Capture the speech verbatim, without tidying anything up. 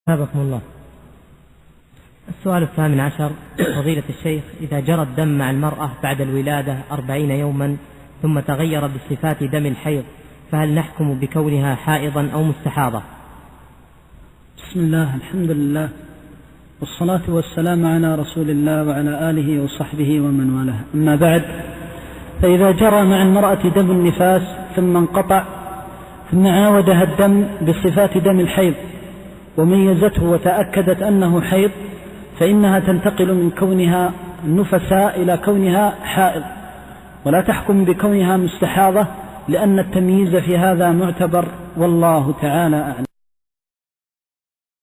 حفظكم الله. السؤال الثامن عشر: فضيلة الشيخ، إذا جرى الدم مع المرأة بعد الولادة أربعين يوما ثم تغير بصفات دم الحيض، فهل نحكم بكونها حائضا أو مستحاضة؟ بسم الله، الحمد لله، والصلاة والسلام على رسول الله وعلى آله وصحبه ومن والاه، أما بعد، فإذا جرى مع المرأة دم النفاس ثم انقطع ثم عاودها الدم بصفات دم الحيض وميزته وتأكدت أنه حيض، فإنها تنتقل من كونها نفساء إلى كونها حائض، ولا تحكم بكونها مستحاضة، لأن التمييز في هذا معتبر، والله تعالى أعلم.